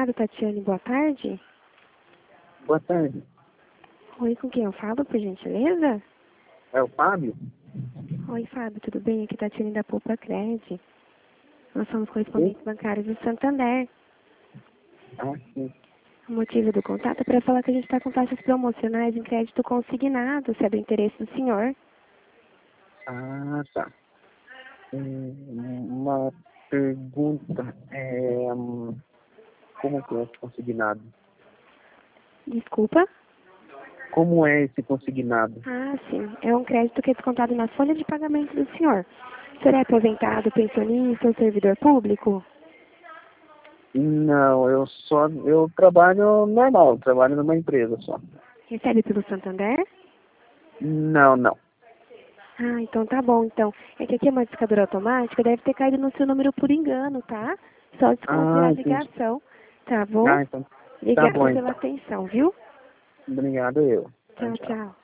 Obrigada, Tatiane. Boa tarde. Boa tarde. Oi, com quem eu falo, por gentileza? É o Fábio? Oi, Fábio, tudo bem? Aqui é Tatiane da Poupa Cred. Nós somos correspondentes bancários do Santander. Ah, sim. O motivo do contato é para falar que a gente está com taxas promocionais em crédito consignado, se é do interesse do senhor. Ah, tá. Uma pergunta. Como que é esse consignado? Desculpa? Como é esse consignado? Ah, sim. É um crédito que é descontado na folha de pagamento do senhor. O senhor é aposentado, pensionista ou servidor público? Não, eu trabalho normal, trabalho numa empresa só. Recebe pelo Santander? Não, não. Ah, então tá bom, então. É que aqui é uma discadora automática, deve ter caído no seu número por engano, tá? Só desconsiderar Ah, a entendi. ligação, tá bom? Ah, então. Tá bom, Obrigada pela então. atenção, viu? Obrigado, eu. Tchau, Tchau, tchau. tchau.